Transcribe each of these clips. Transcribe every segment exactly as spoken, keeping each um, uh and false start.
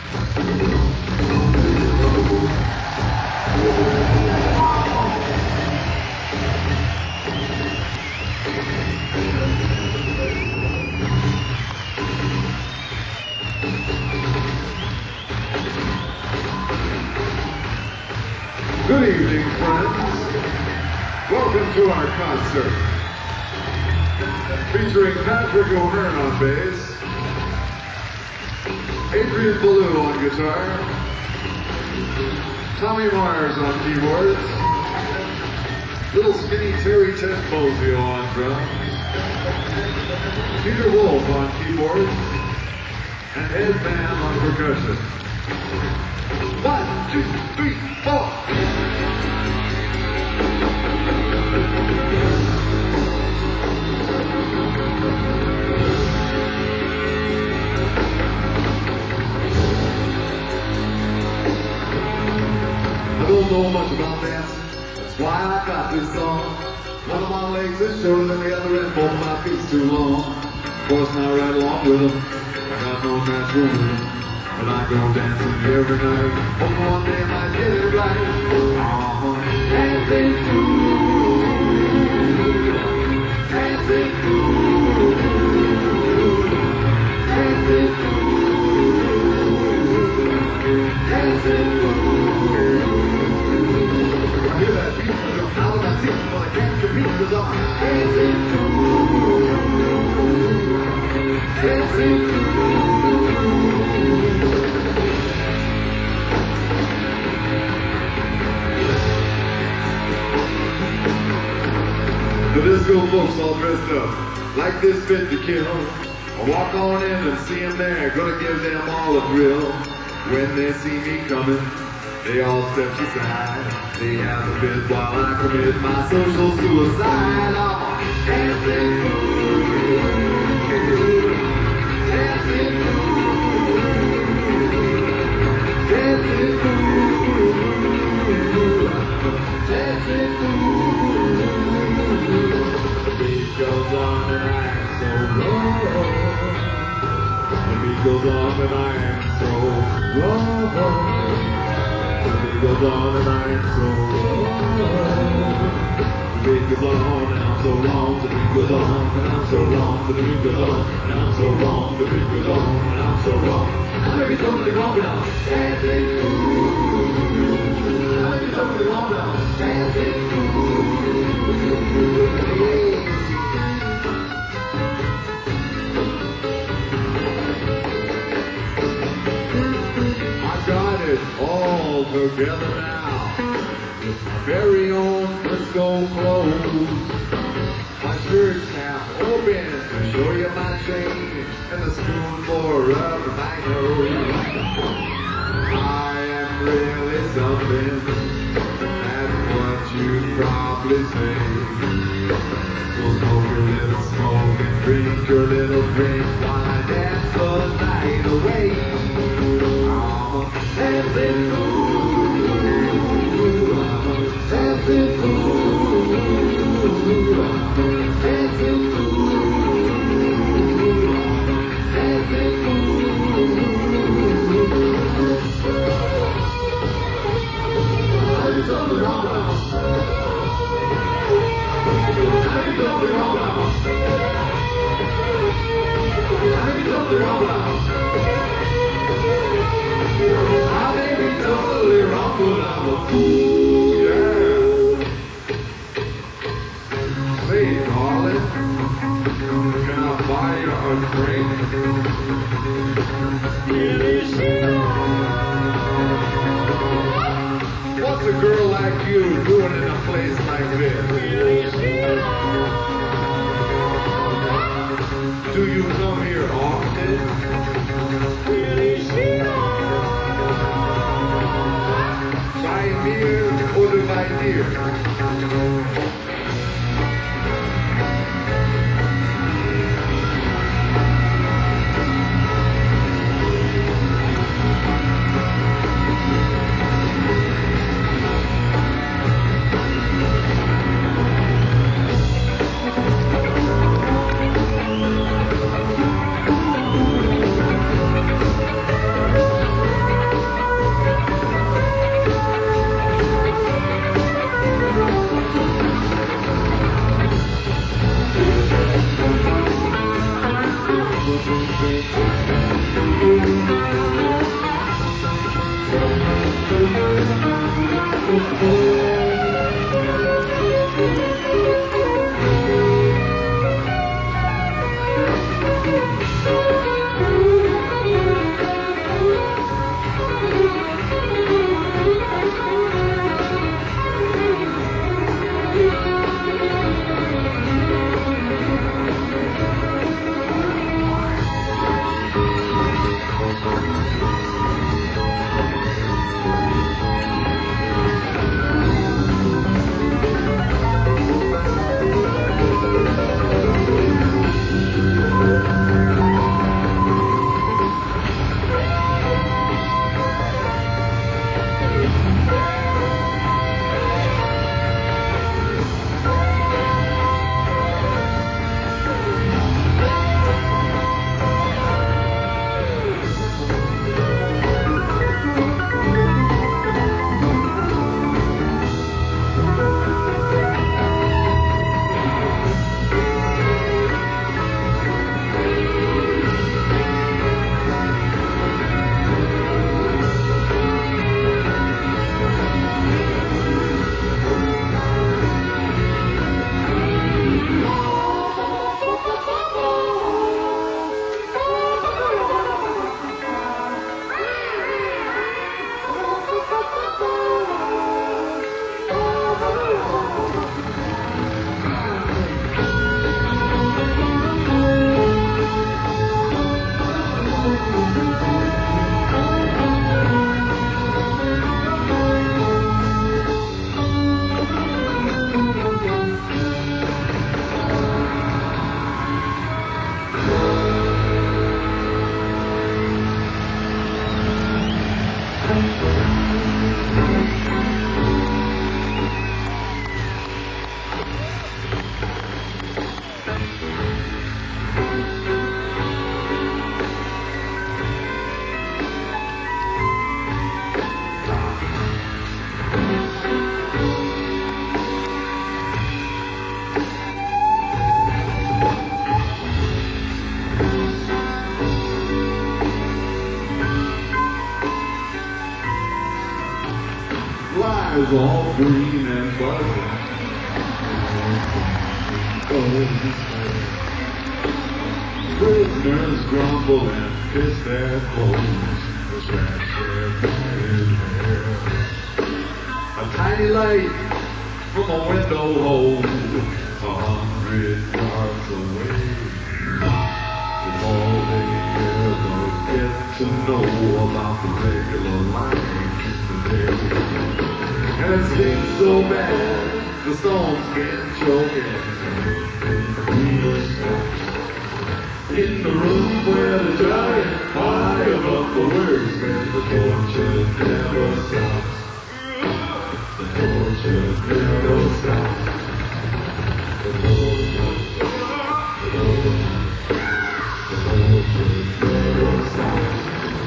Good evening, friends. Welcome to our concert. Featuring Patrick O'Hearn on bass, Adrian Ballou on guitar, Tommy Myers on keyboards, little skinny Terry Ted Bozio on drums, Peter Wolf on keyboards, and Ed Mann on percussion. One, two, three, four. I don't know much about dancing, that's why I got this song. One of my legs is shorter than the other and both of my feet's too long. Of course, now right along with them, I got no natural rhythm. But I go dancing every night, hoping one day I might get it right. Uh-huh. Dancing through, dancing through, dancing through, dancing through. I hear that beat from the out of my seat, but I can't compete because I'm dancing through, dancing through. The disco folks all dressed up like this fit to kill. I walk on in and see them there, gonna give them all a thrill. When they see me coming, they all step aside. They have a fit while I commit my social suicide. I'm dancing through, dancing through, dancing through, dancing through. The beat goes on and I am so low. The beat goes on and I am so low. The beat goes on and I am so low. The beat goes on and I'm so long. The beat goes on and I'm so long. The beat goes on and I'm so long. The beat goes on and I'm so long. I may be totally wrong but I'm dancing through. I may be totally wrong but I'm dancing through. All together now, with my very own Frisco clothes. My shirt half open to show you my chain, and the spoon for up my nose. I am really something, that's what you'd probably say. So smoke your little smoke and drink your little drink while I dance the night away. Dancing through, dancing through, dancing through, dancing through. I be totally wrong now. I be totally wrong now. I be totally wrong now. I may be totally wrong, but I'm a fool, yeah. Say, darling, can I buy you a drink? What's a girl like you doing in a place like this? Do you come here often? By near or by dear? Flies all green and buzzing. Prisoners grumble and kiss their clothes, scratch their matted hair. A tiny light from a window hole, a hundred yards away. Is all they ever get to know about the regular life today. And it seems so bad, the song's been choking. In the room where the giant fire of the words, where the torture never stops. The torture never stops. The torture, the torture, the torture never stops.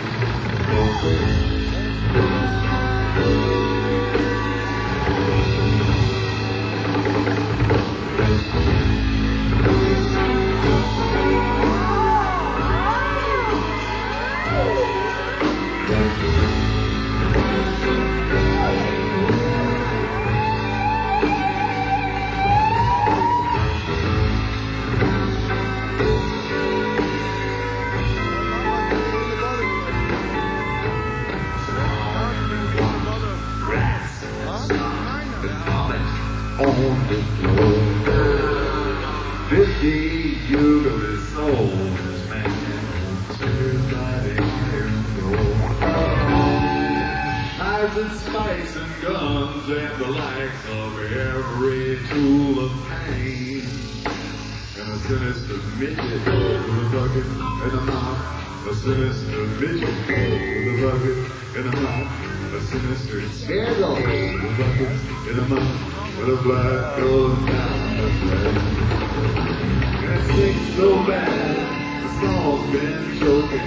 On the floor, fifty usually sold this man, tears lighting and gold. Knives and spikes and guns and the likes of every tool of pain. And a sinister midget with a bucket and a mop, a sinister midget with a bucket and a mop, a sinister scandal with a bucket and a mop. With a black goes down the thread. And it stinks so bad, the song's been choking.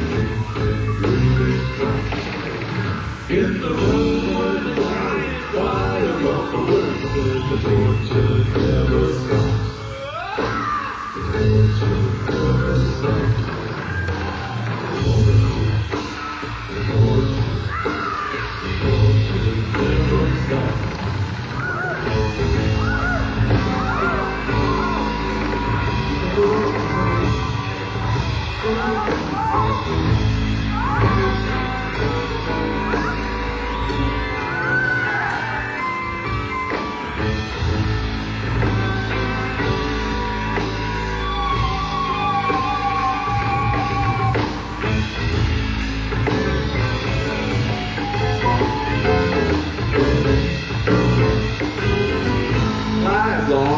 In the room where the giant fire of the world, the torture never stops. The torture never stops. The torture, the torture, the torture never stops.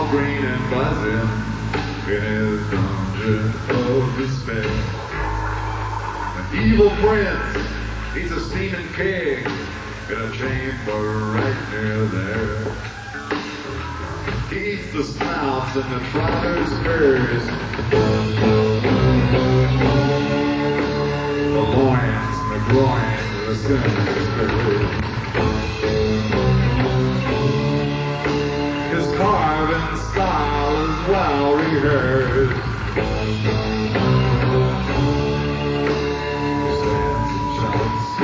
all green and buzzing in his dungeon of despair. An evil prince, he's a steaming king in a chamber right near there. He eats the snouts and the trotters' furs, the loins and the groins of the sinner's furs. His carving style is well rehearsed. He stands and shouts,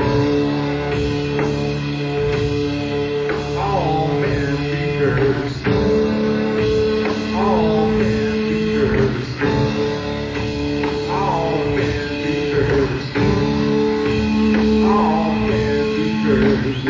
all men be cursed. All men be cursed. All men be cursed. All men be cursed.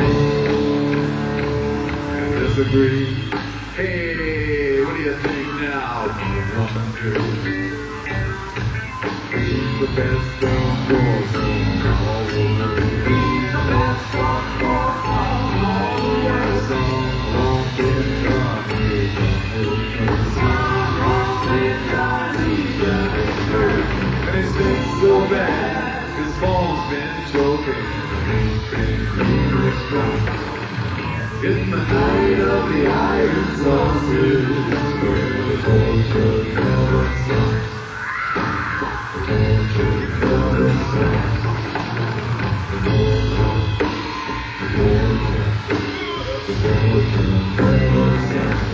And disagree. Hey, what do you think now, woman girl? Who's the best of boys all over? Who's the best of boys all over? Some won't be done. And he sings so bad, his phone's been choking. In the night of the iron sausage, where the torture never stops. The torture never stops. The torture, the torture, the torture never stops.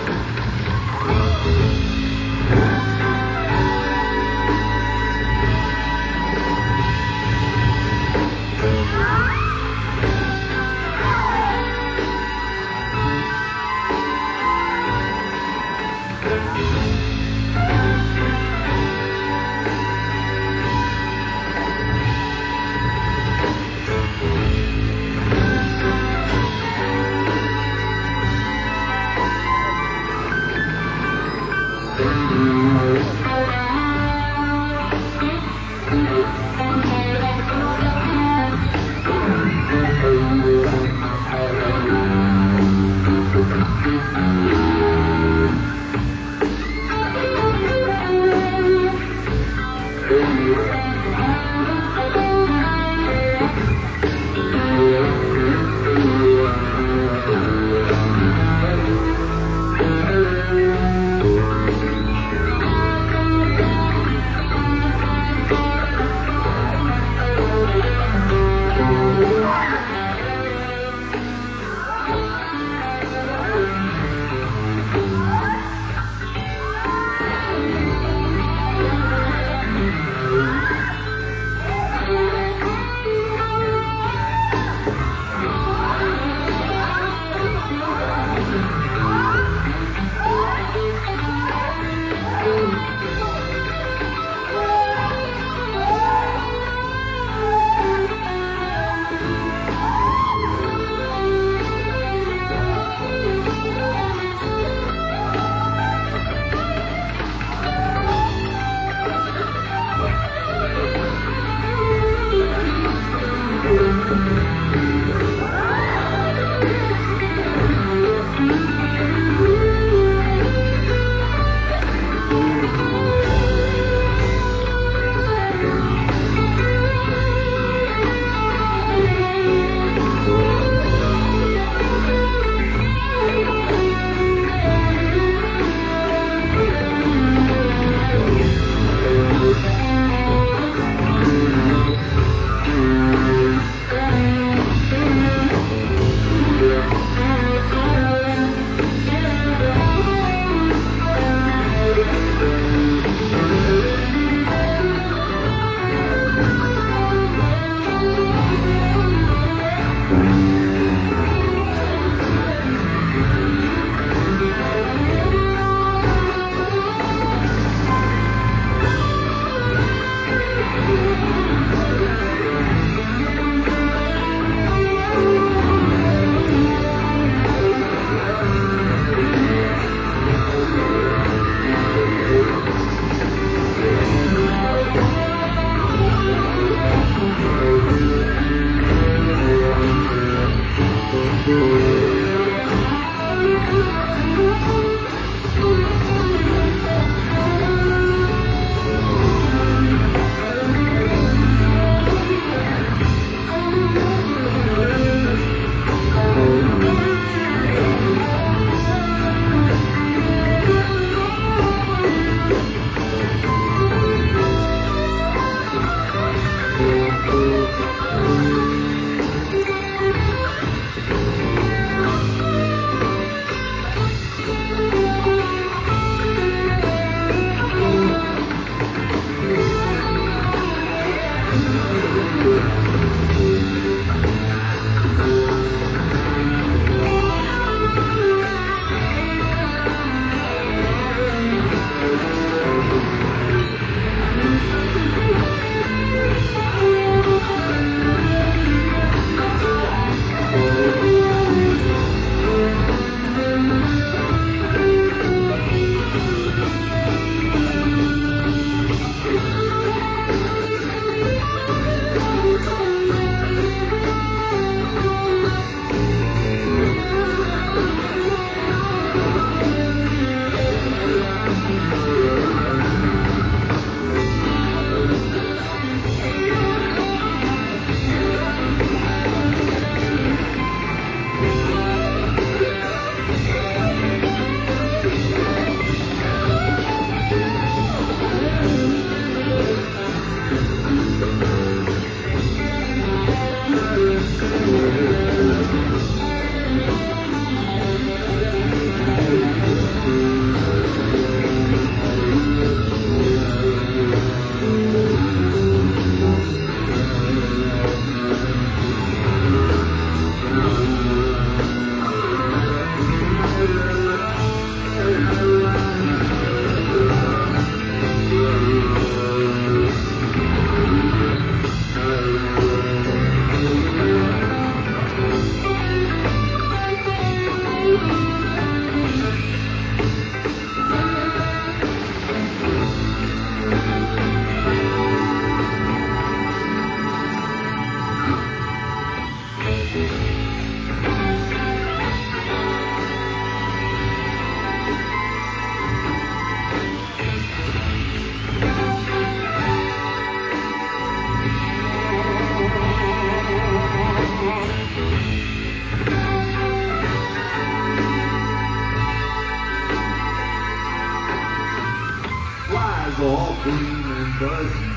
all green and buzzing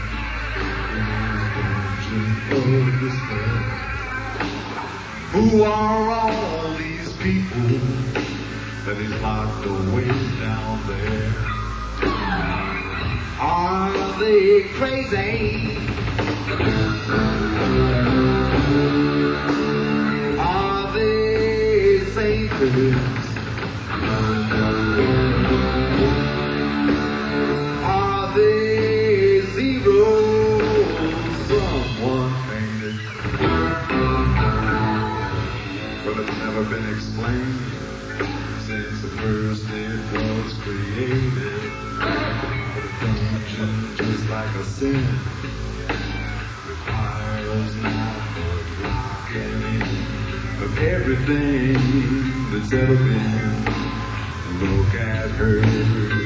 in the dungeon of despair. Who are all these people that is locked away down there? Are they crazy? Are they saints? Are they zeros? Someone painted, but it's never been explained since the first it was created. The dungeon, just like a sin, requires not much rocking of everything that's ever been. Look at her.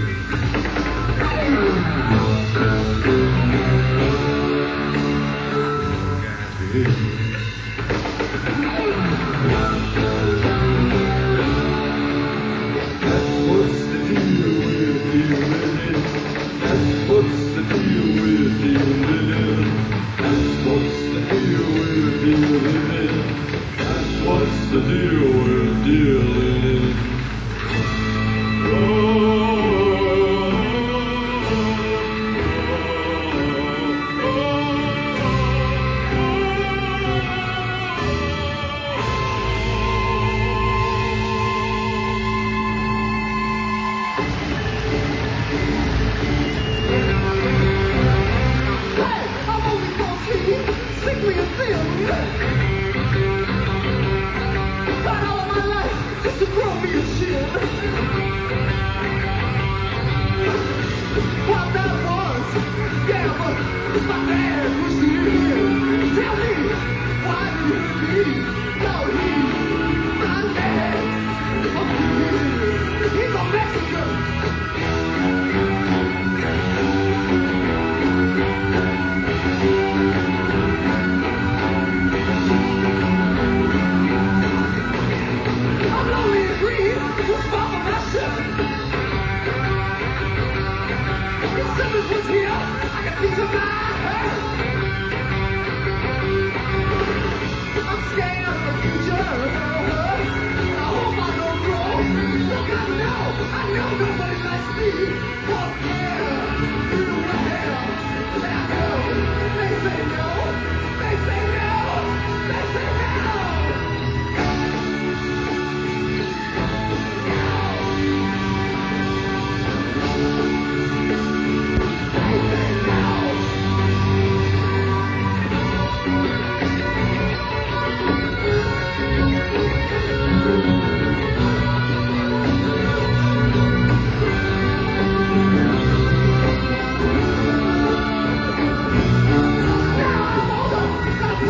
What's the deal with dealing?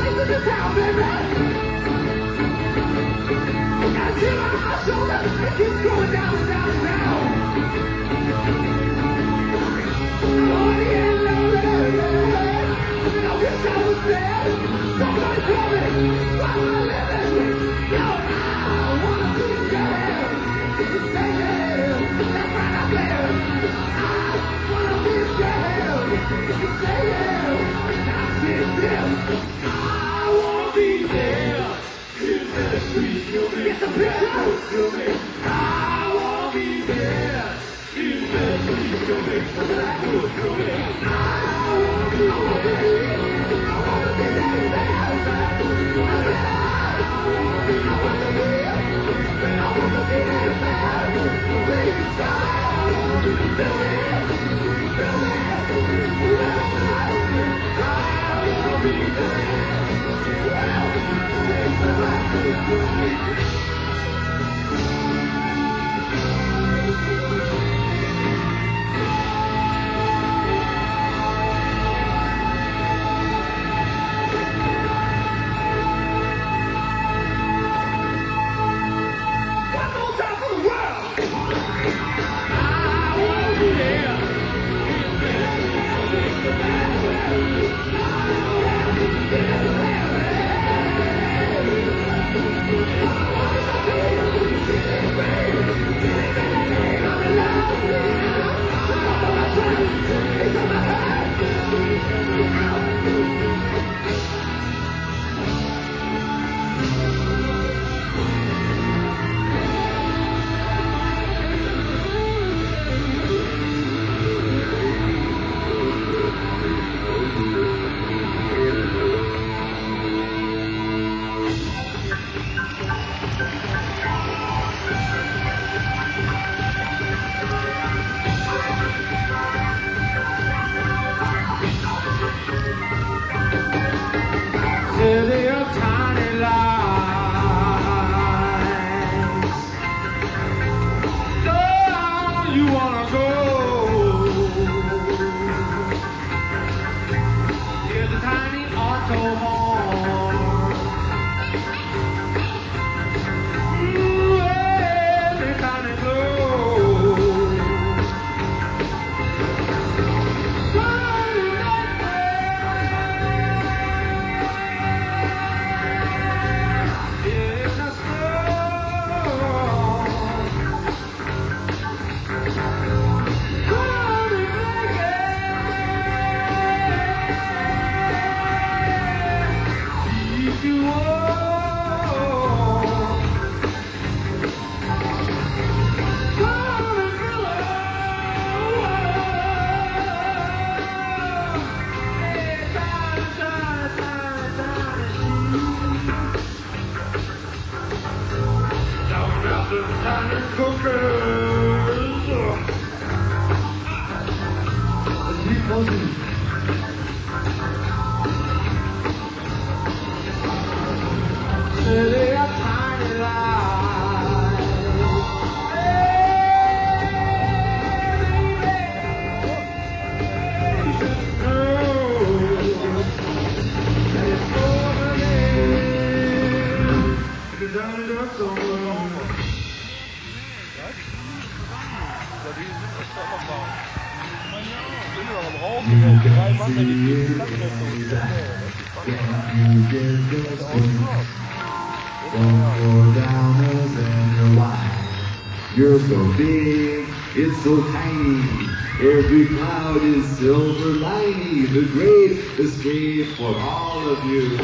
You're so big, it's so tiny. Every cloud is silver lining. The great escape for all of you.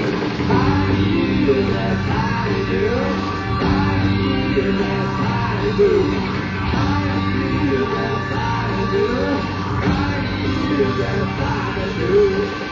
Tiny, that tiny do. Tiny, that tiny do. Tiny, that tiny do. Tiny, that tiny do.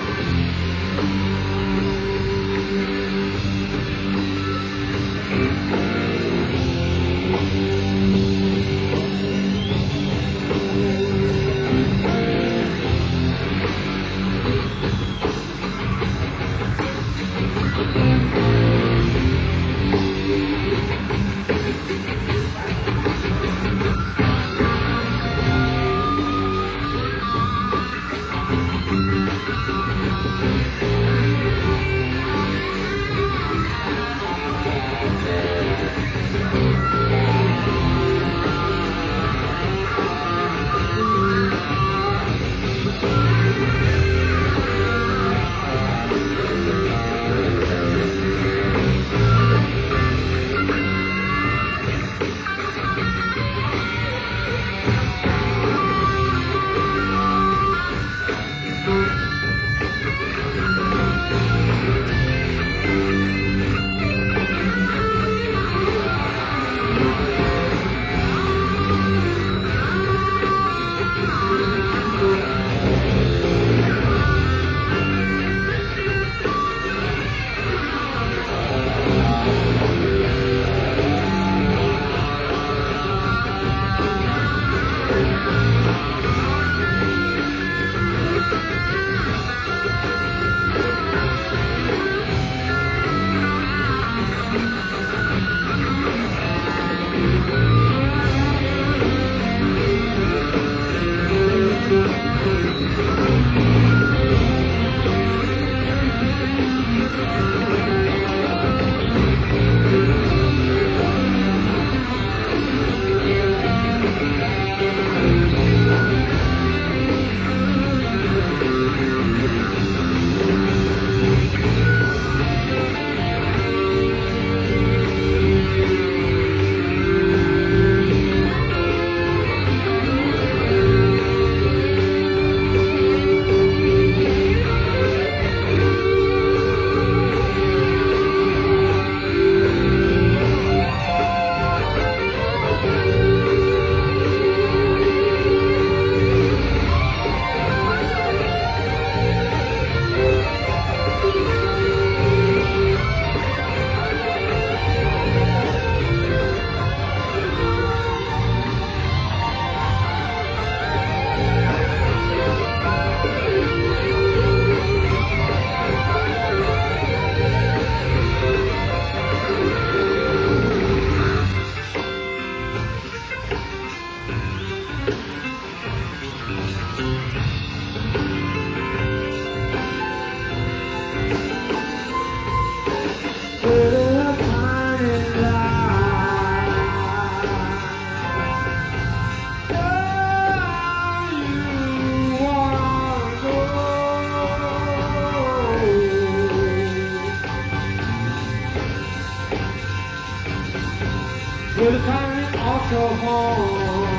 with a tiny auto horn.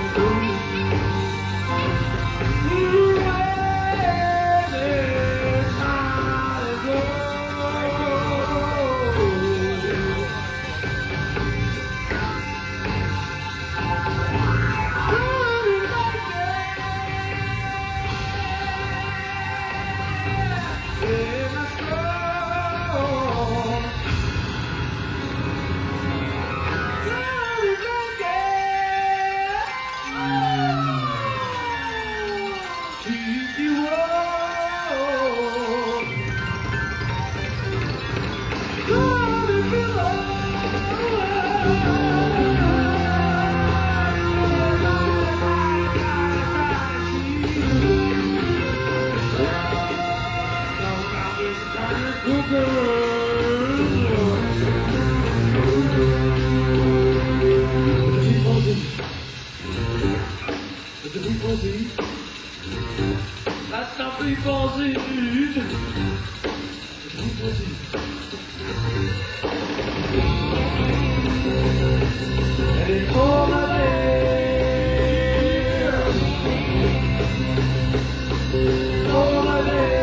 That's the people's eat. And it's all my day. All my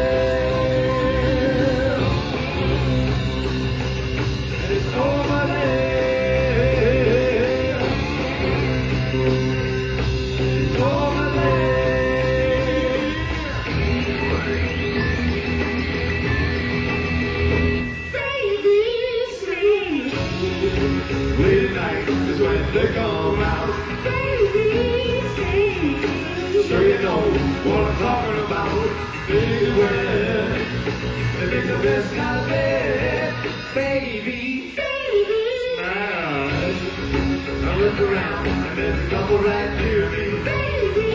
day. And it's all my day. It's all my day. Late at night is when they come out. Baby, sure you know what I'm talking about. Baby, when they make the best kind of bed. Baby, baby. Nice. I look around and there's a couple right near me. Baby,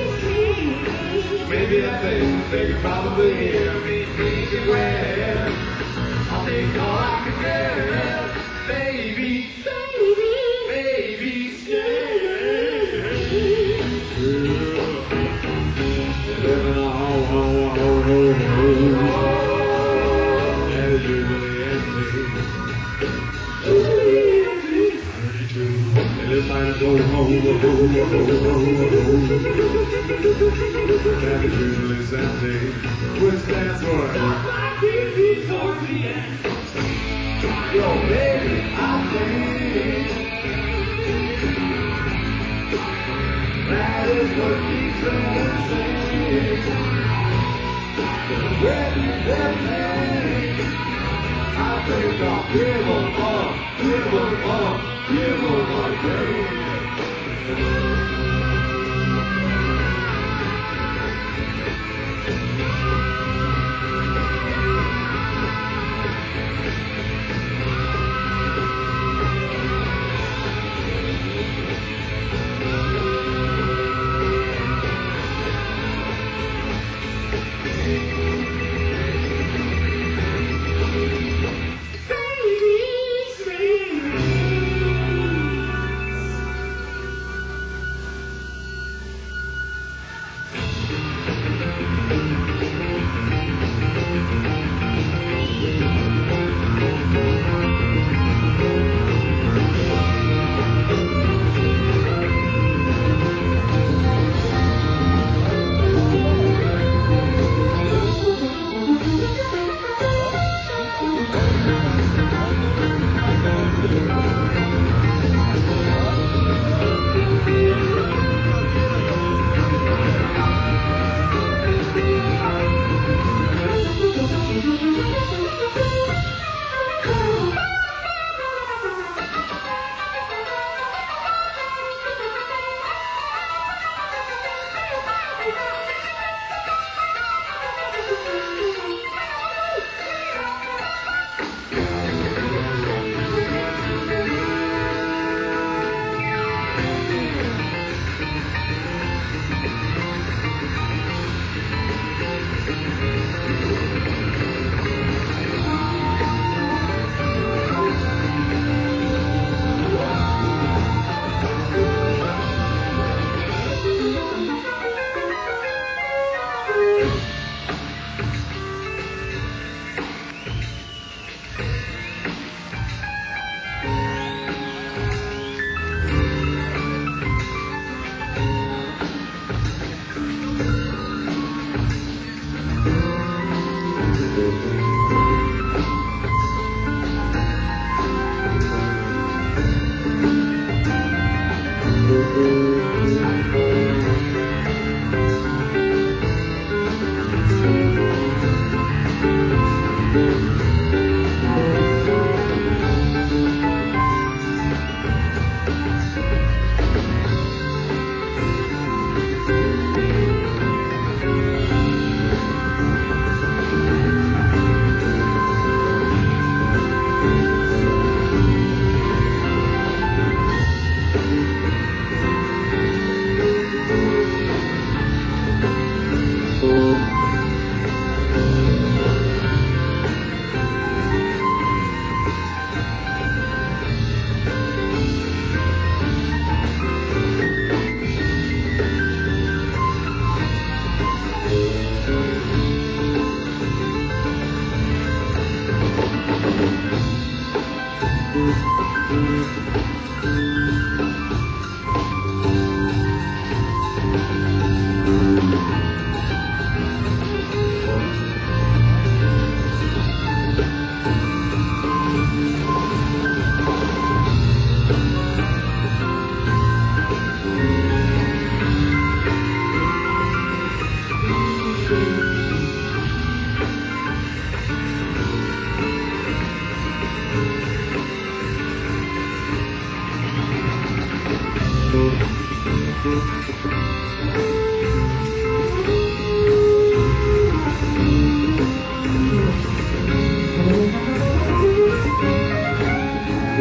maybe I think they can probably hear me. Baby, when I'll take all I can get. Baby, baby, baby, yeah. Living a ho ho ho ho ho. And it's usually empty. And it's time to go ho ho ho ho ho ho. And it's usually empty. Which stands for towards the end. Yo, baby, I think that is what keeps them saying. When they're playing, I think I'll give them up, give them up, give them a day.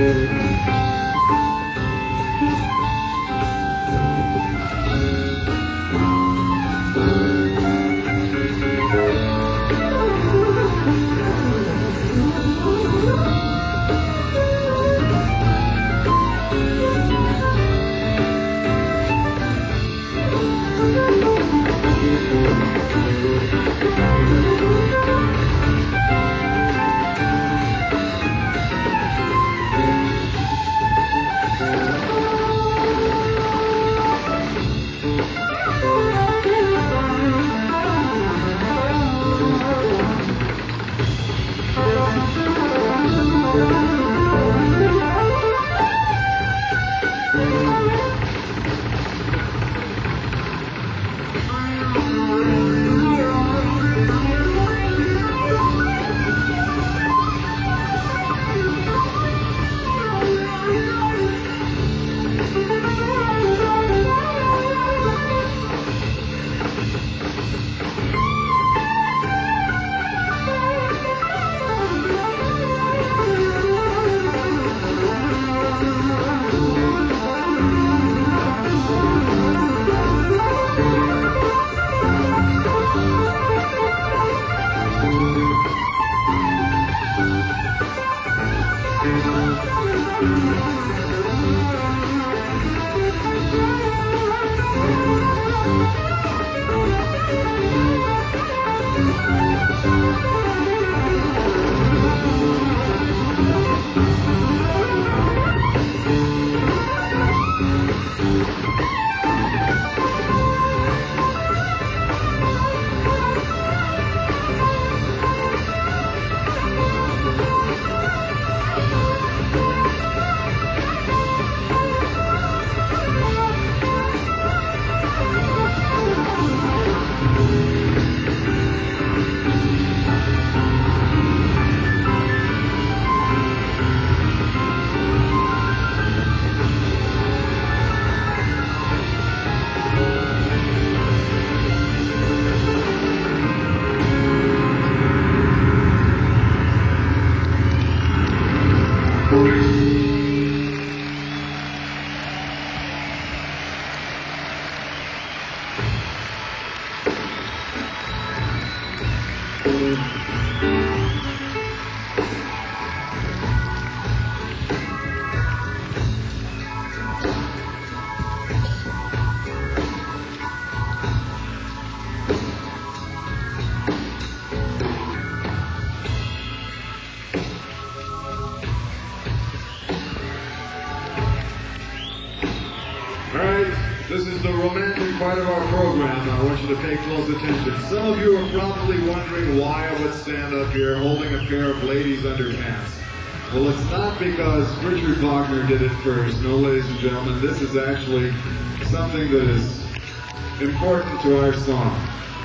This is the romantic part of our program. I want you to pay close attention. Some of you are probably wondering why I would stand up here holding a pair of ladies' underpants. Well, it's not because Richard Wagner did it first. No, ladies and gentlemen, this is actually something that is important to our song.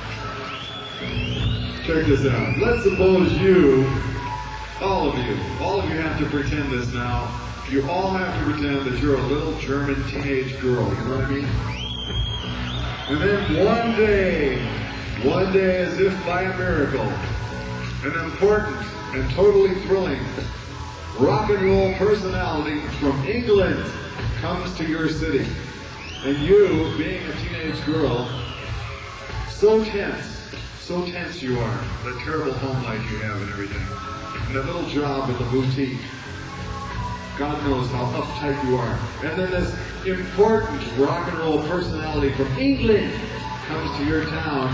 Check this out. Let's suppose you, all of you, all of you have to pretend this now. You all have to pretend that you're a little German teenage girl, you know what I mean? And then one day, one day as if by a miracle, an important and totally thrilling rock and roll personality from England comes to your city. And you, being a teenage girl, so tense, so tense you are, that terrible home life you have and everything, and that little job at the boutique. God knows how uptight you are. And then this important rock and roll personality from England comes to your town.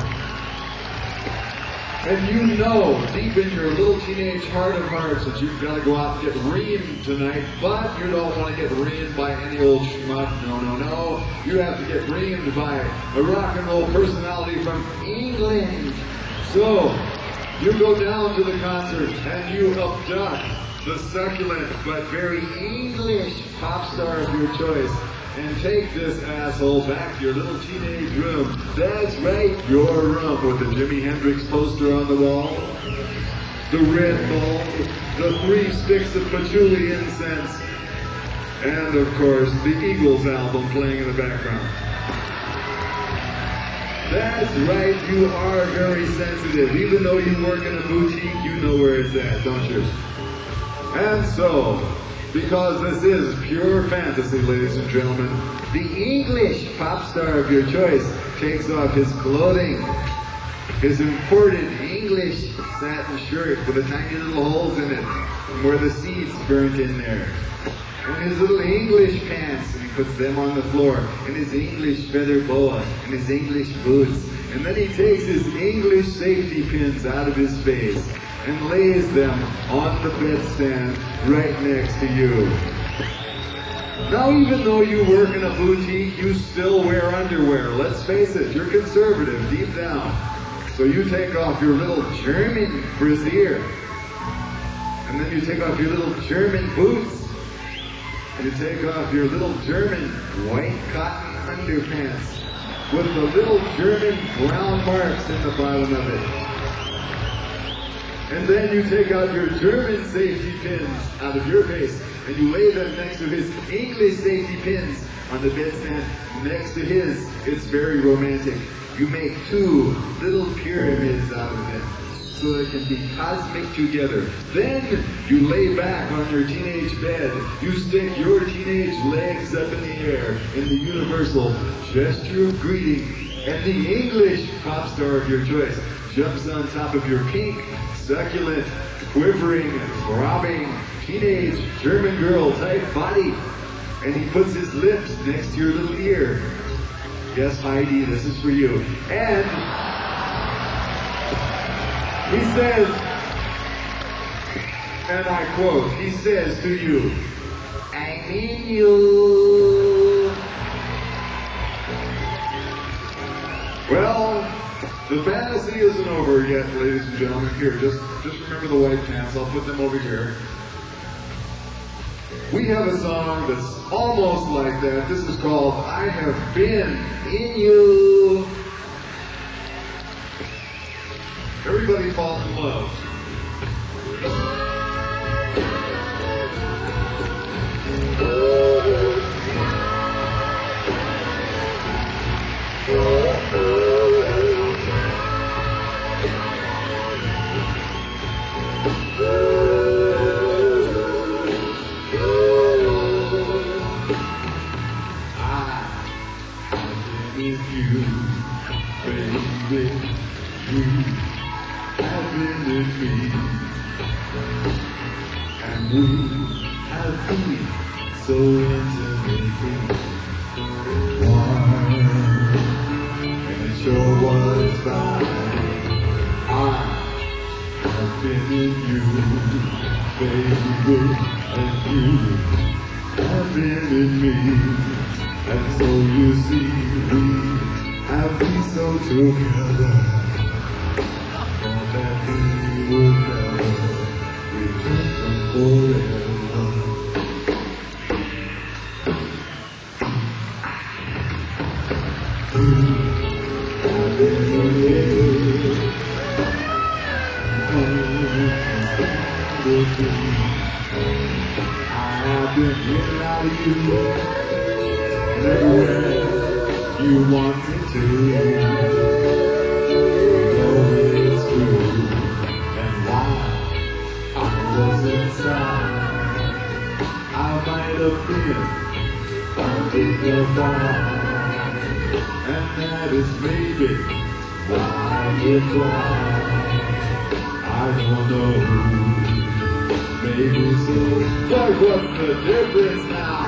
And you know, deep in your little teenage heart of hearts, that you've got to go out and get reamed tonight, but you don't want to get reamed by any old schmuck. No, no, no. You have to get reamed by a rock and roll personality from England. So, you go down to the concert and you abduct the succulent but very English pop star of your choice and take this asshole back to your little teenage room. That's right, your room with the Jimi Hendrix poster on the wall, the red bulb, the three sticks of patchouli incense, and of course the Eagles album playing in the background. That's right, you are very sensitive. Even though you work in a boutique, you know where it's at, don't you? And so, because this is pure fantasy, ladies and gentlemen. The English pop star of your choice takes off his clothing, his imported English satin shirt with the tiny little holes in it, and where the seeds burnt in there, and his little English pants, and he puts them on the floor, and his English feather boa, and his English boots, and then he takes his English safety pins out of his face and lays them on the bedstand right next to you. Now, even though you work in a boutique, you still wear underwear. Let's face it, you're conservative deep down. So you take off your little German brassiere, and then you take off your little German boots, and you take off your little German white cotton underpants with the little German brown marks in the bottom of it. And then you take out your German safety pins out of your face, and you lay them next to his English safety pins on the bedstand next to his. It's very romantic. You make two little pyramids out of it so they can be cosmic together. Then you lay back on your teenage bed. You stick your teenage legs up in the air in the universal gesture of greeting, and the English pop star of your choice jumps on top of your pink, succulent, quivering, throbbing, teenage German girl type body, and he puts his lips next to your little ear. Yes, Heidi, this is for you. And he says, and I quote, he says to you, I mean you. Well, the fantasy isn't over yet, ladies and gentlemen. Here, just, just remember the white pants. I'll put them over here. We have a song that's almost like that. This is called I Have Been in You. Everybody falls in love. We have been so intimately one, and it sure was fine. I have been in you, baby, and you have been in me, and so you see we have been so together, thought that we would never return from forever. I've been here, I've been getting out of you, and everywhere you want me to. You know it's true, and while I was inside, I might have been undignified, and that is maybe why you cry. I don't know, maybe so, but what's the difference now?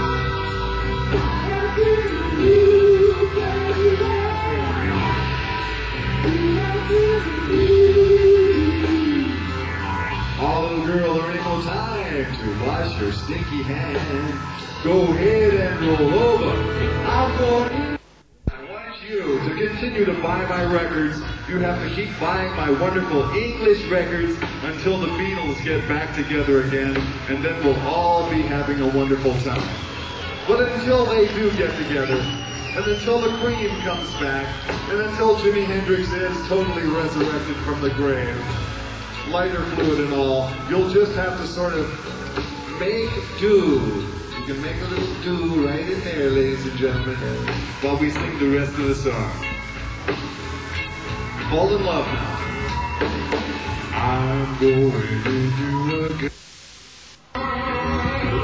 Oh, little girl, there ain't no time to wash your stinky hands. Go ahead and roll over. I'm going. I want you to continue to buy my records. You have to keep buying my wonderful English records until the Beatles get back together again, and then we'll all be having a wonderful time. But until they do get together, and until the Cream comes back, and until Jimi Hendrix is totally resurrected from the grave, lighter fluid and all, you'll just have to sort of make do. You can make a little do right in there, ladies and gentlemen, while we sing the rest of the song. Fall in love now. I'm going to do again.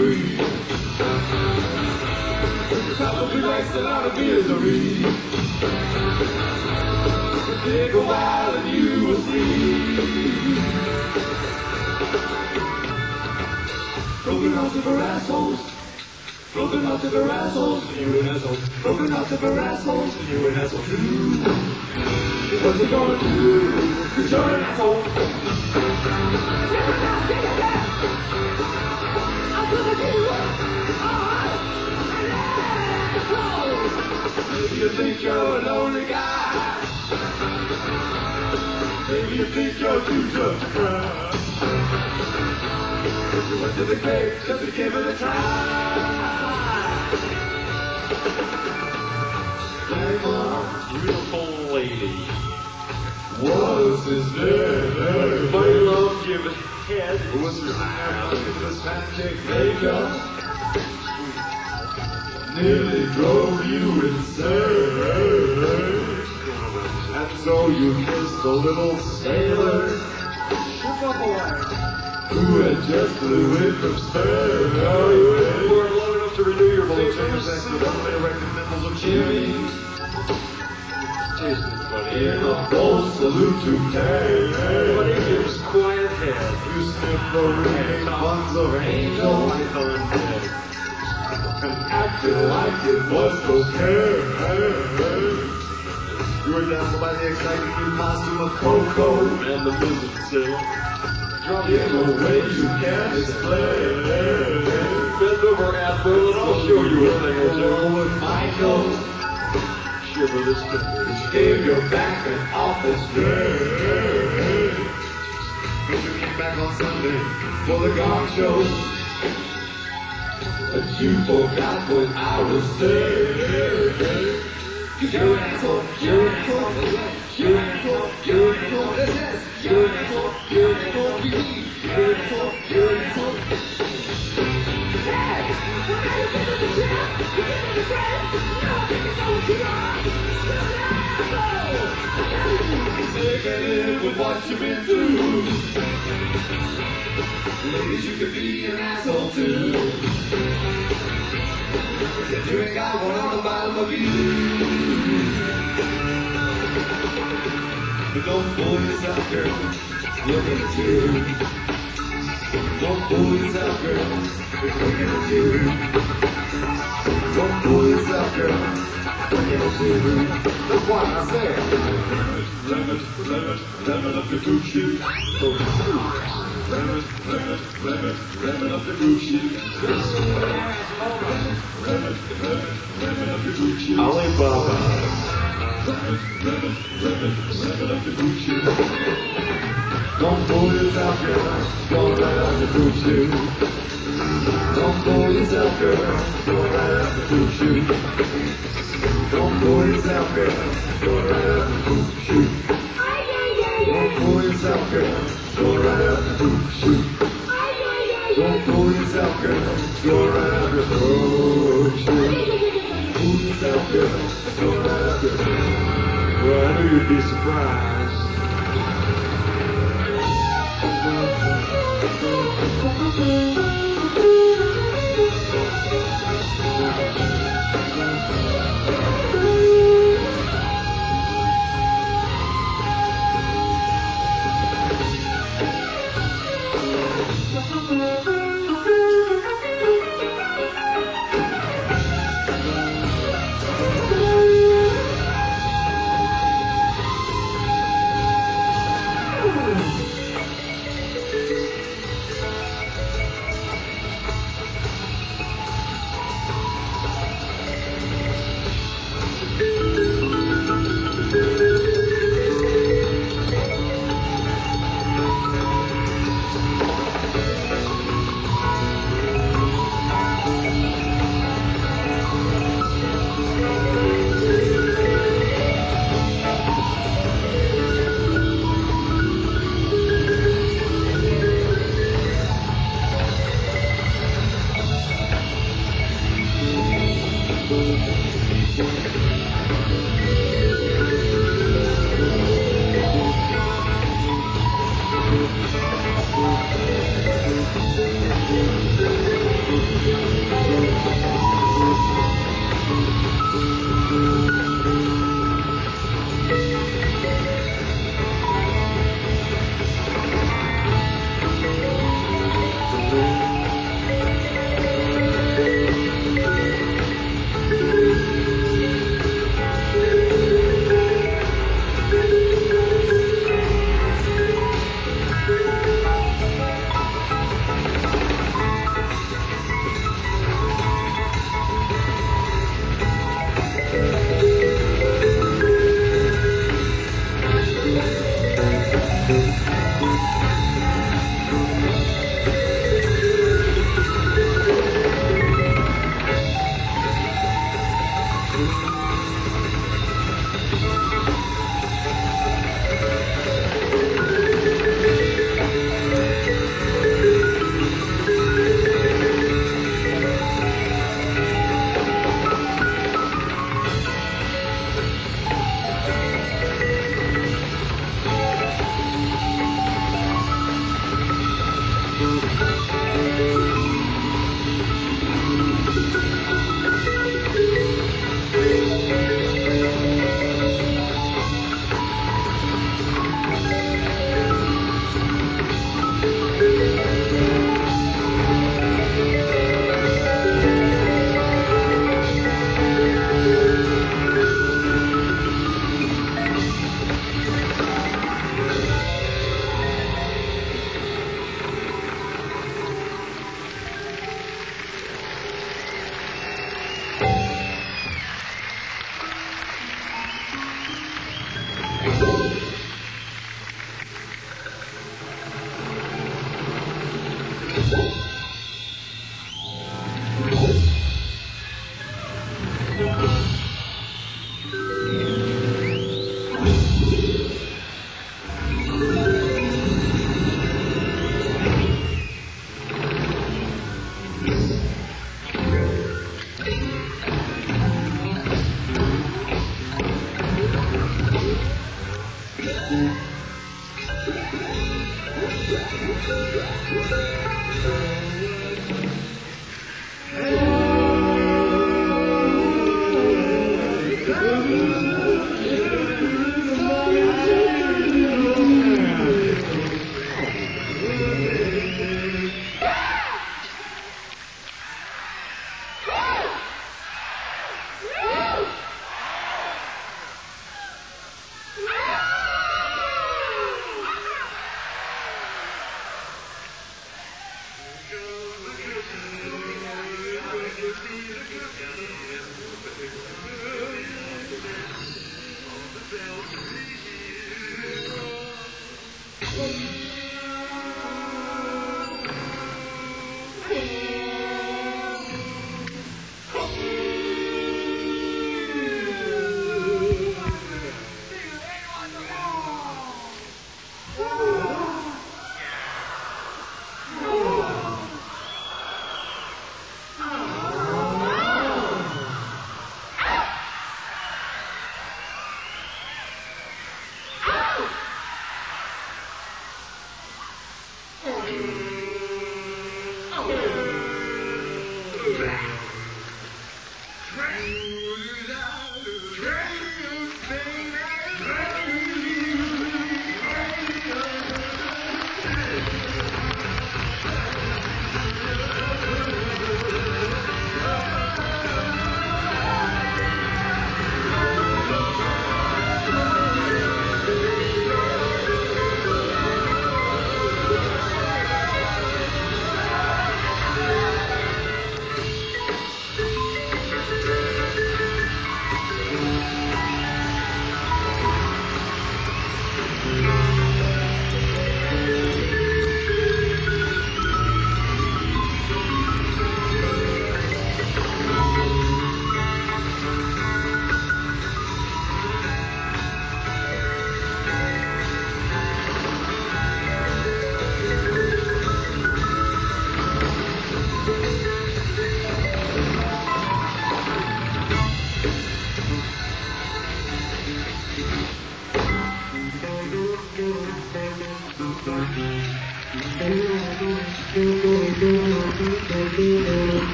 free. Probably likes a lot of misery. Take a while and you will see. Broken hearts of our assholes. Broken hearts of our assholes. And you an asshole. Broken hearts of our assholes. And you an asshole too. What's it gonna do? Cause you're an asshole. Never stop, take it back. I'm gonna give you up. Maybe you think you're a lonely guy. Maybe you think you're too tough to cry. If you went to the cave just to give it a try. Beautiful lady. What's his name? My love, give it head. What's his name? Look at this pancake makeup. Nearly drove you insane. And so you kissed the little sailor who had just flew in from Spain. You are low enough to renew your beliefs in the sex of They erected nipples of chimney Taste is funny. in a bold salute to Everybody Cain. gives quiet head. You sniffed the remaining buns of angel Python head. and acted like it was cocaine. You were dazzled by the exciting new costume of Coco. And the music sailor. Drop in a way you can't explain. Bend over, Admiral, and I'll show you a thing or two. Along with Michael, Shiver this thing. gave your back an office day. But you came back on Sunday for the gong show. But you forgot what I was saying. You're an asshole, you're an asshole, you're an asshole, you're an asshole, you're an asshole, you're an asshole, you're an asshole, you're an asshole. Hey, when I get to the gym, you get to the friend, now I think it's all you are. You're an asshole. Sick of it with what you've been through. Ladies, you could be an asshole too. You ain't got one on the bottom of you. But don't fool yourself, girl. Look at you. Don't fool yourself, girl. Look at you. Don't fool yourself, girl. Look at you. That's why I say, lemon, lemon, lemon up the Gucci. Lemon, lemon, lemon, lemon up the Gucci. Lemon, lemon, lemon up the Gucci. Alibaba. Lemon, lemon, lemon, lemon up the Gucci. Don't fool yourself, girl. Don't right up the Gucci. Don't fool yourself, girl. Don't right up the Gucci. Don't fool yourself, girl. Don't right up the Gucci. Don't fool yourself, girl. Don't right up the Gucci. Don't fool yourself, girl. Don't right up the Gucci. Fool yourself, girl. Don't right up the Gucci. Well, I knew you'd be surprised.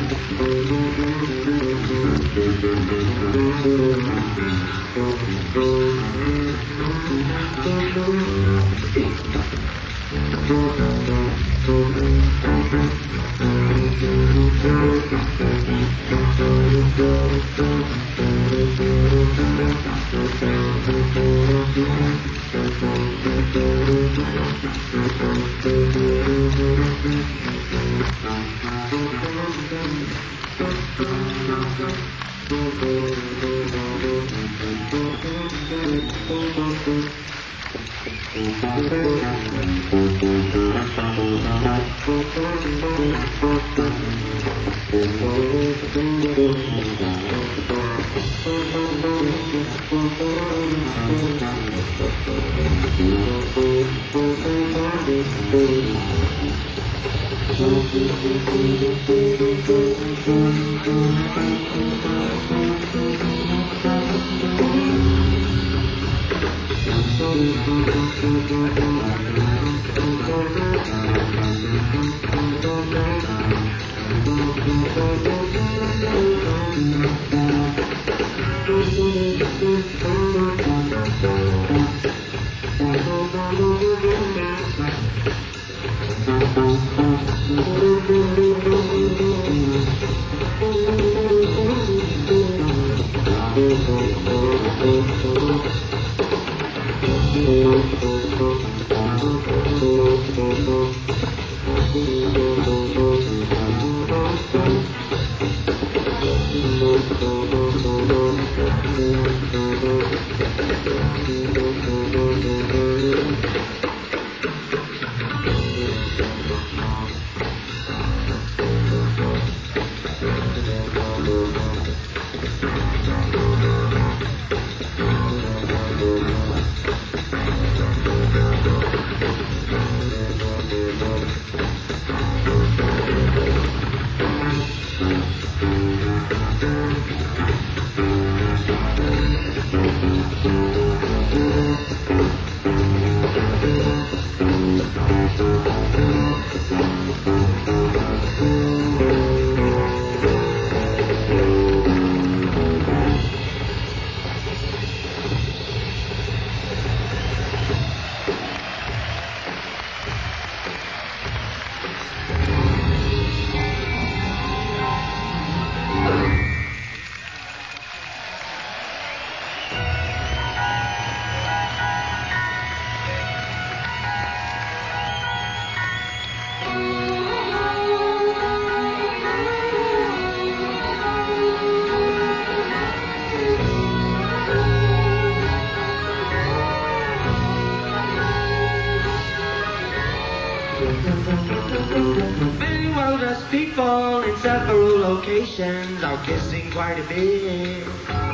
Many well-dressed people in several locations are kissing quite a bit.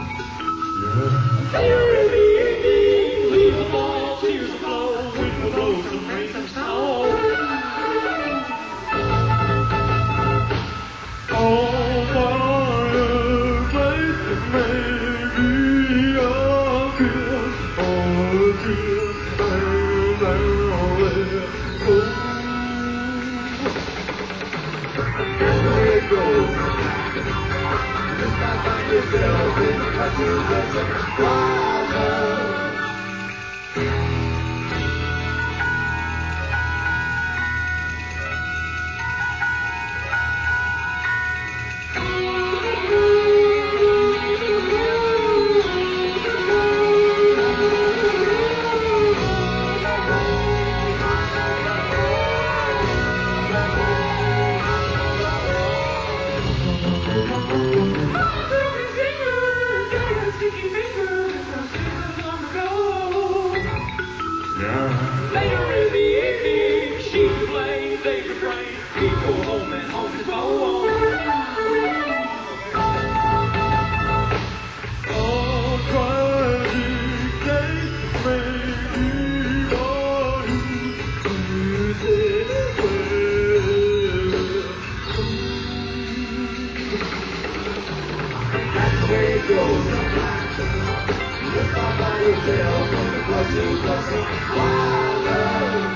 Later in the evening, leave the ball, tears flow, wind will blow some rain, some snow. Oh, fireplace, maybe a kiss, oh, a kiss, baby, oh. That's the way it goes. Just not find yourself in the clutches of some wild love. Later in the evening, she complains, they refrain, he go home and home is home. Oh, tragic day, maybe all you say That's the way it goes. Just not find yourself in the clutches of some wild love.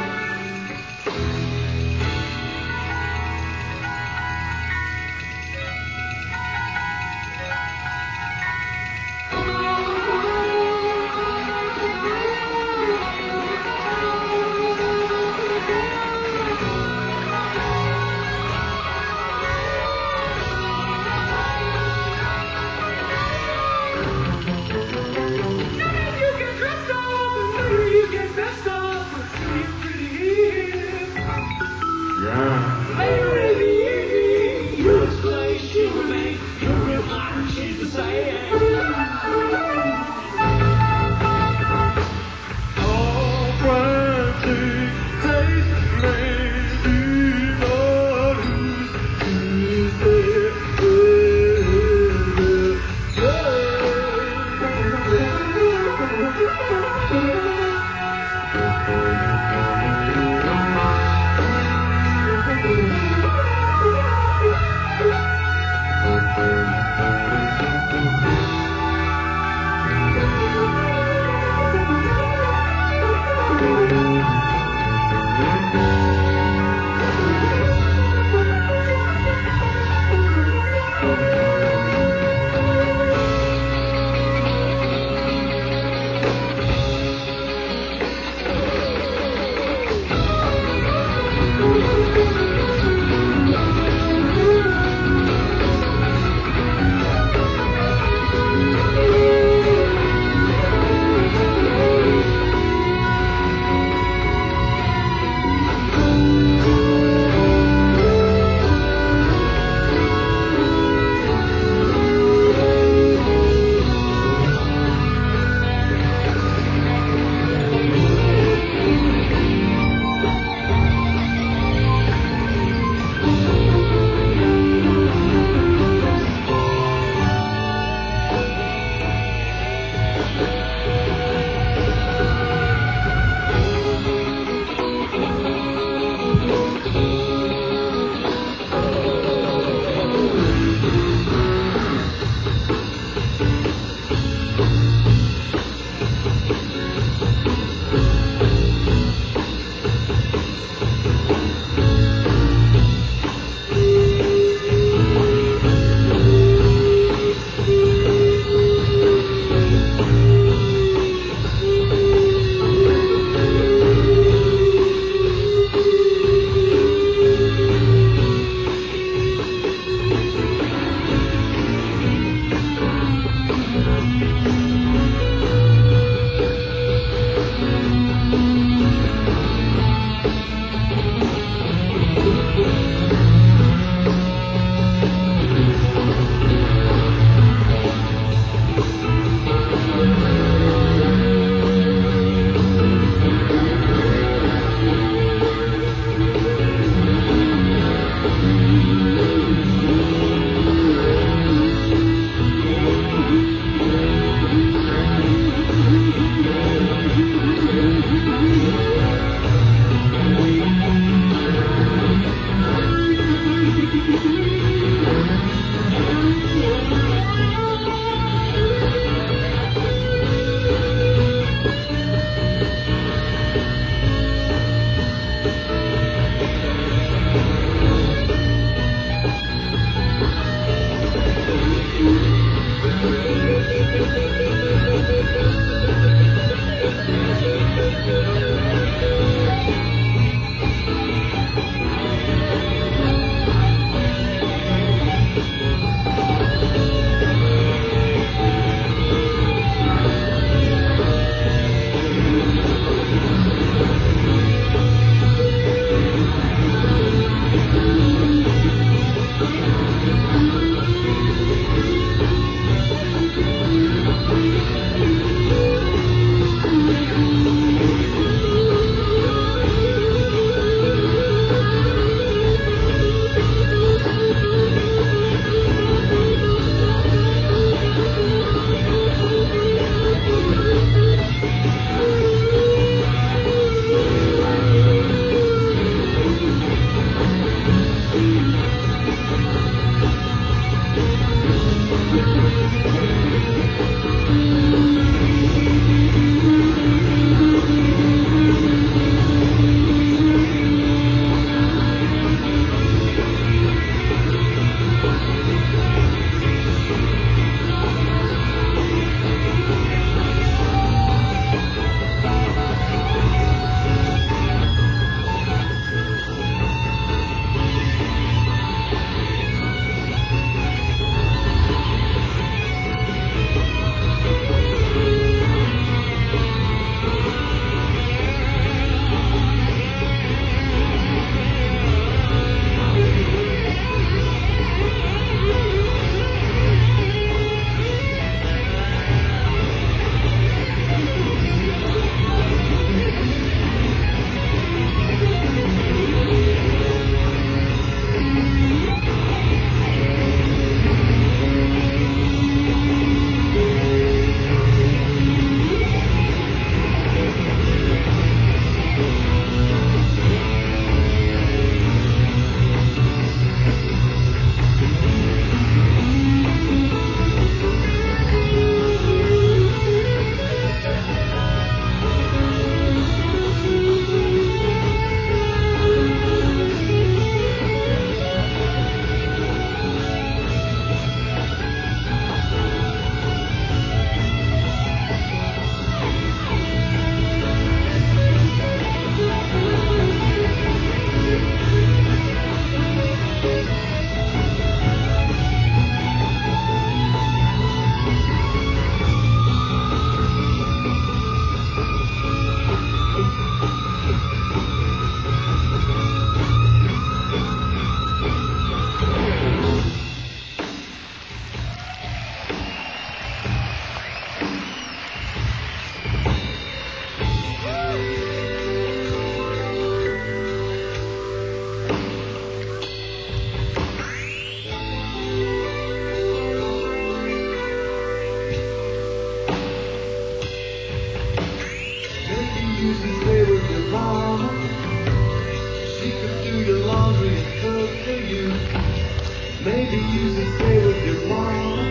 Maybe you should stay with your mom.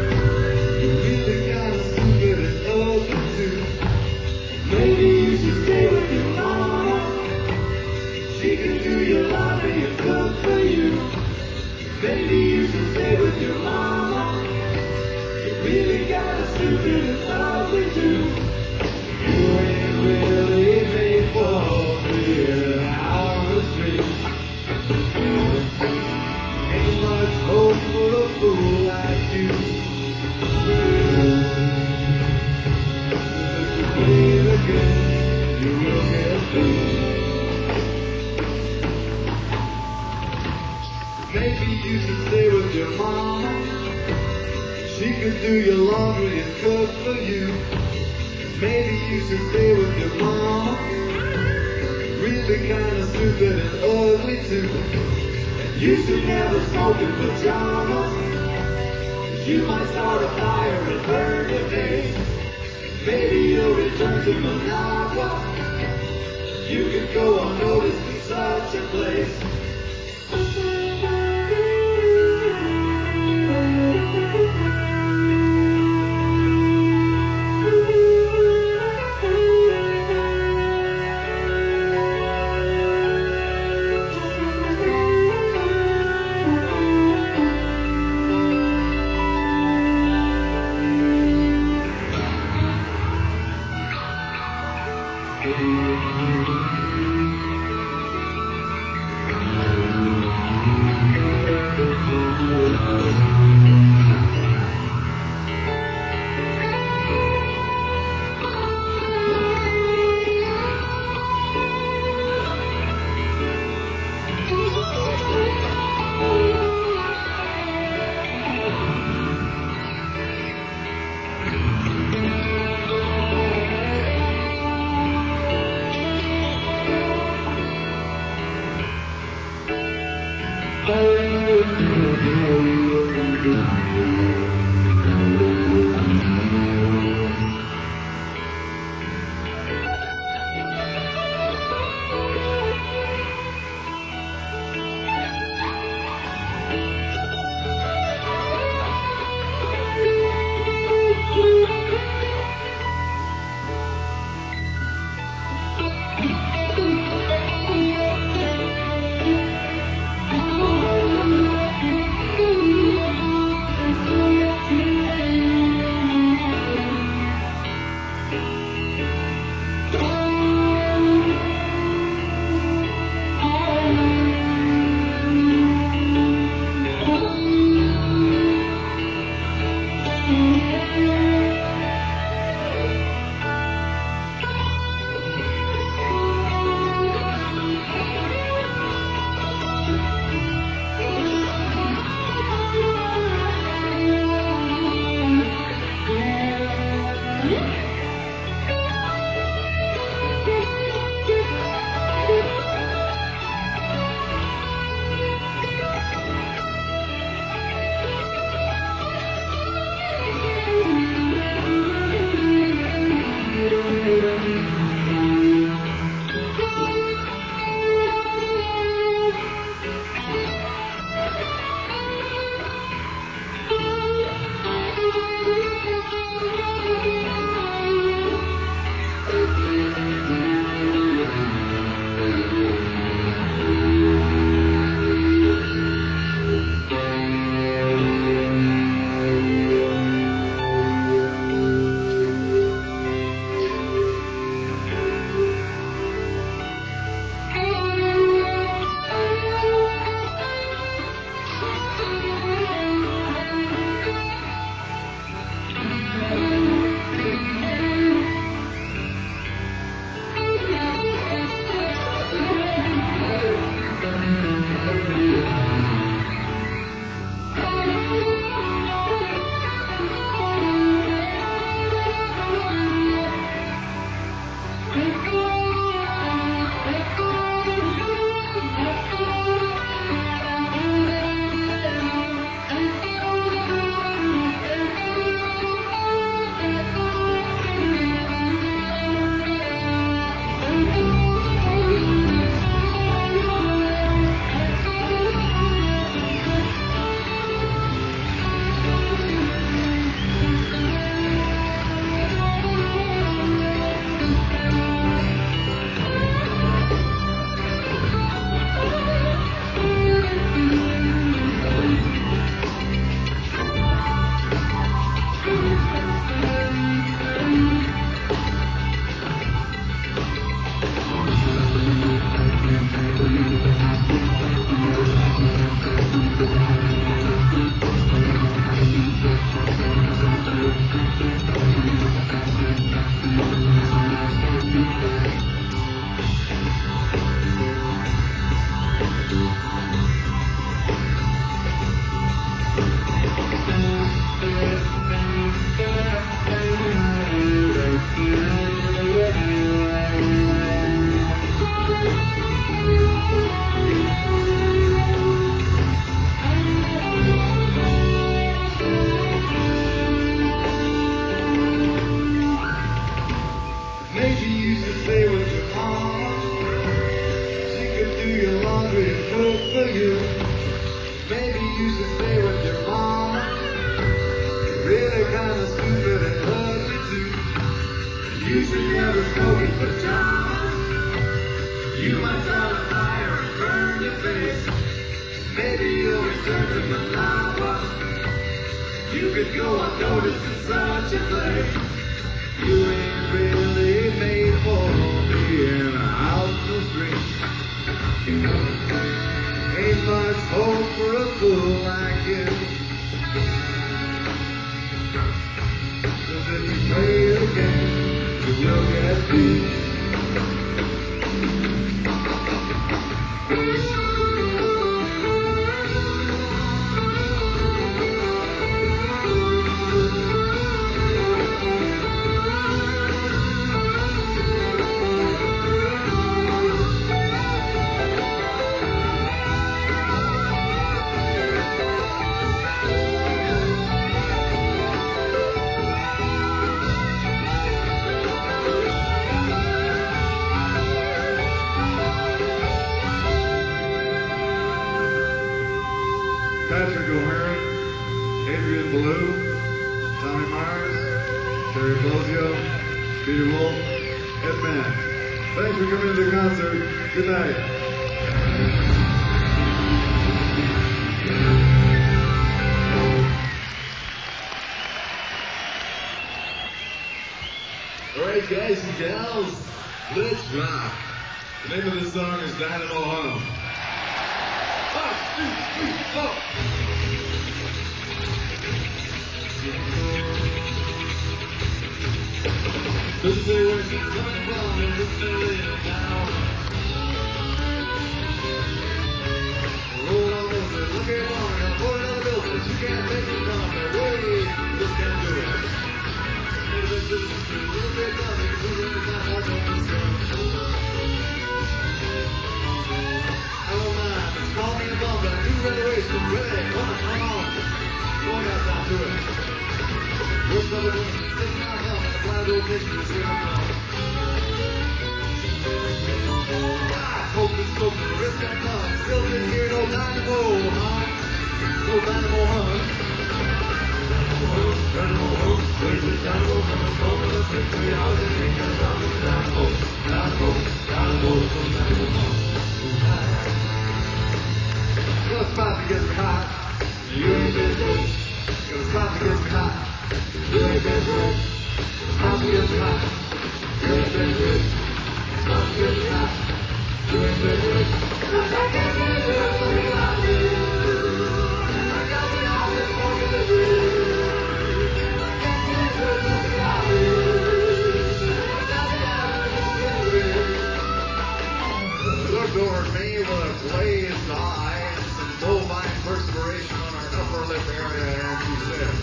You really kinda stupid and ugly too. Maybe you should stay with your mama. She can do your laundry and cook for you. Maybe you should stay with your mama. You really kinda stupid and ugly too. You ain't really made for being out on the street. Ain't much hope for a fool like you. If you play the game, you will get through. Maybe you should stay with your mama. She could do your laundry and cook for you. Maybe you should stay with your mama. Really kinda stupid and ugly too. You should never smoke in pajamas. You might start a fire and burn the day. Maybe you'll return to Monaco. You could go unnoticed in such a place. Adrian Ballou, Tommy Myers, Terry Bozio, Peter Wolf, Ed Mann. Thanks for coming to the concert. Good night. Alright guys and gals, let's rock. The name of this song is Dynamo Hum. One, two, three, four. Doesn't say where she's coming from, and just lay it down. Roll on over, look at woman, I'll put it on the building. She can't make it from her way, just can't do it. Maybe this is a little bit lovely, who really not like this girl. I don't mind, just call me a bum, but I do reservation, ready, come on, come on. Going out down to it. What's up with it? Sitting out home, and the flag old mission is here to come. Ah, hocus pocus, the risk got come. Still didn't hear no dynamo, huh? No dynamo, huh? Dynamo, huh? Where's the dynamo coming from? The fifty hours and ain't got dynamo, dynamo, dynamo, dynamo, dynamo, huh? Well, it's about to get me hot. You ain't been good. It's about to get me hot. You ain't been good. It's about to get me hot. You ain't been good. It's about to get me hot. You ain't been good. I got me out this morning I do. I got me out this morning I do. I got me out this morning I do. I got me out this morning I do. Looked over at me with a glazed eye and some bovine perspiration on her upper lip area, and she said,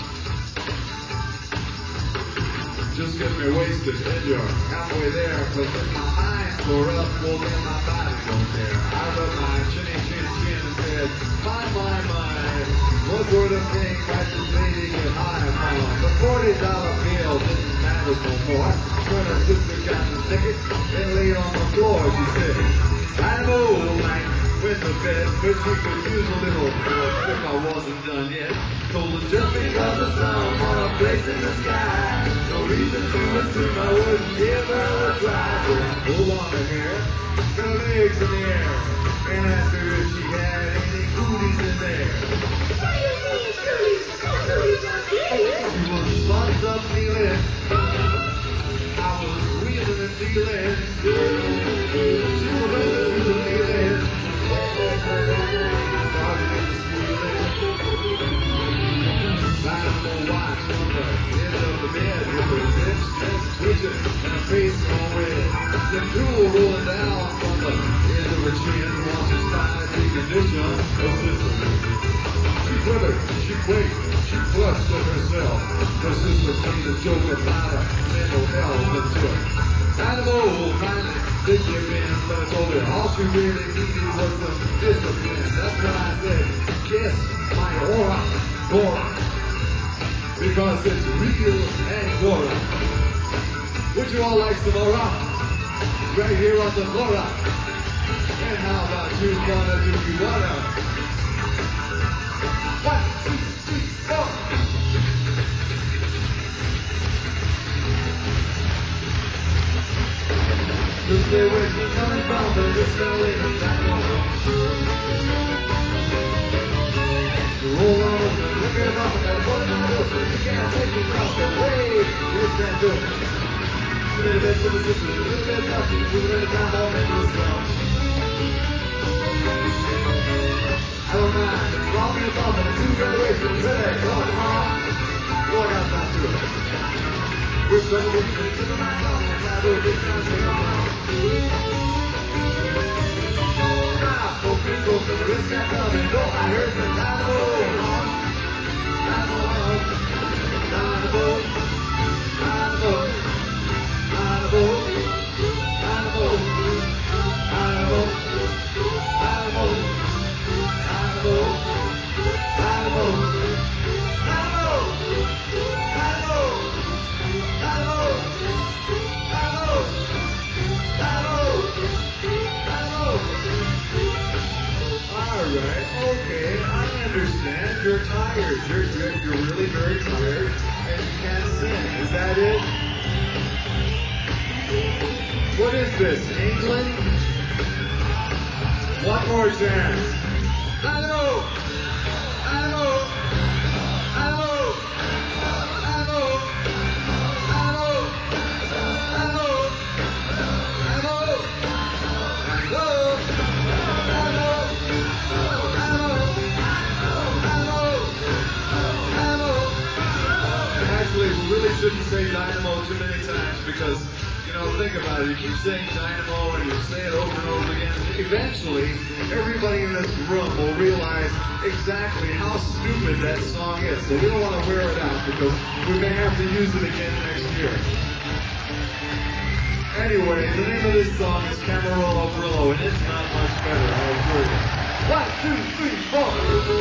just get me wasted, did you? Halfway there, but then my eyes tore up, well then my body don't care. I rubbed my chinny chin chin and said, my, my, my, what sort of thing might this lady get high from? The forty dollar bill didn't matter no more. When her sister got the ticket and laid on the floor, she said, I know, like, went to bed, but she could use a little help if I wasn't done yet. Told her just because the sun on a place in the sky, no reason to assume I wouldn't give her a try. So hold on to her, her legs in the air, and asked her if she had any cooties in there. She was buns up kneeling, I was wheeling and dealing. She was running to the kneeling. Dynamo watch on the edge of the bed with her lips just twitching and her face all red. The drool rolling down from the edge of her chin while she's trying to take condition of system. She quivered, she quaked, she flushed at herself. Her sister played a joke about her, sent no hell into it. Dynamo finally did give in, but I told her all she really needed was some discipline. That's when I said, kiss my aura, aura. Because it's real Angora. Would you all like some aura? Right here on the Flora. And how about you gonna do you wanna? One, two, three, four. Just stay where you're coming from, but just stay in the roll on over, look at it up, and that one on the so you can't take it off the way. You just can't do it. A little bit for the sisters, a little bit nothing, a little bit of time all in this song. I don't mind, it's wrong me above, and it's two generations, ready, come on. Going out back to it. We're going to be to the night long, and I will be dancing on. Ah, focus, focus, risk that coming, no, I heard the dynamo. Alright, okay, I understand. You're tired. You're, you're, you're really very tired and you can't sing. Is that it? What is this? England? One more chance. Hello! Hello! Hello! Hello! Hello! Hello! Hello! Hello! Hello! Actually, we really shouldn't say dynamo too many times because, you know, think about it. You keep saying dynamo and you say it over and over again. Eventually, everybody in this room will realize exactly how stupid that song is. So we don't want to wear it out because we may have to use it again next year. Anyway, the name of this song is Camarillo Brillo, and it's not much better, I'll assure you. One, two, three, four.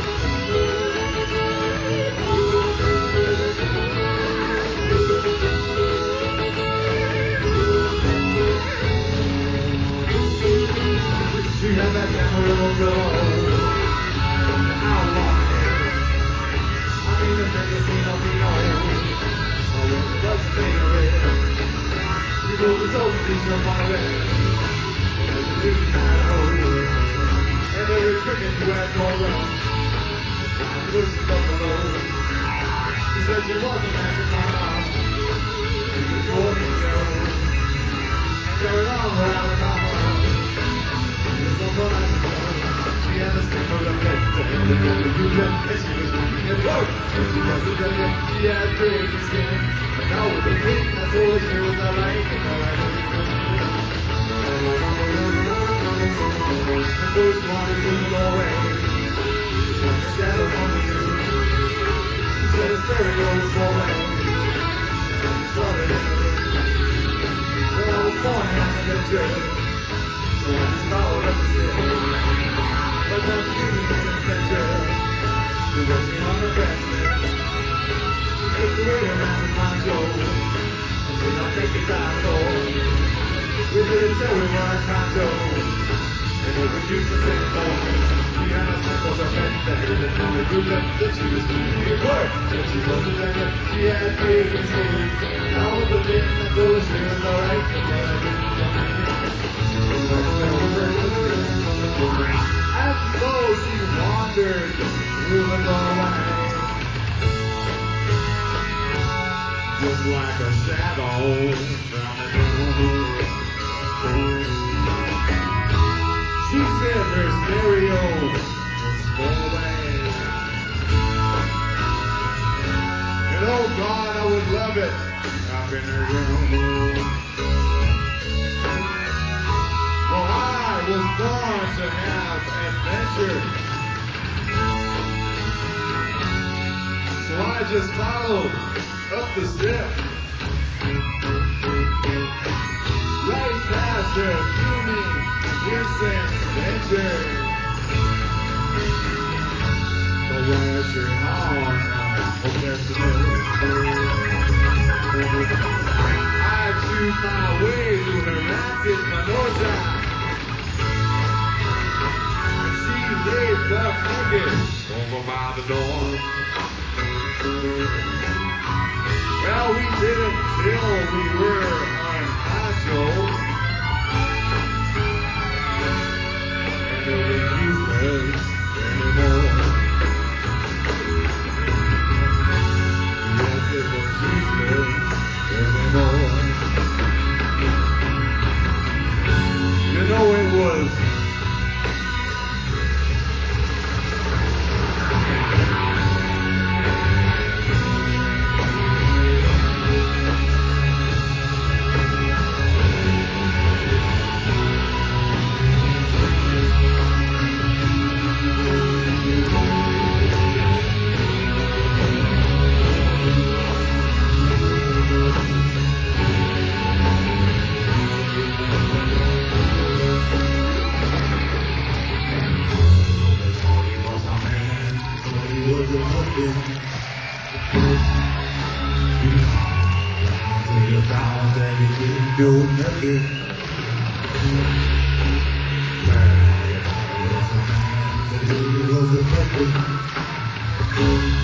She had that Camarillo Brillo. How long it is. I mean, the Mendocino Vino. Oh, it was favorite. You know, the old things are my way. And the new night hole. And every cricket you had no wrong. It was stuck alone. She said she wasn't after my mom. She was going to go. And carried on around the mama. There's someone I know. She had a stick of the bed. And she was looking at work. She wasn't ready. She had crazy skin. But now with the wind, that's all it feels I like. The first one is in the way. Shadow on the hill. She said a stereo was falling. She started in the room. Well, I was born in the church. So I just followed up the stairs. But that feeling is adventure. She was me on the basement. It's the way around the poncho. Did not take it down at all. We didn't tell we were a condo. And it was used to sing for. She had a simple of bed there. And then the group that she was doing good work. And she wasn't there. She had crazy scenes. Now with the thing that goes, she was alright. And so she wandered through the doorway. Just like a shadow from the moon. She said her stereo was full away. And oh God, I would love it up in her room. Well, I was born to have adventure. So I just followed up the steps. Right past her, through me, innocent venture. The western horn of destiny. I choose my way through her rancid Manoja. And she laid buck naked over by the door. Well, we didn't till we were on Pacho. And it was useless anymore. Yes, it was useless anymore. You know it was. Do nothing. Man, he was a the country.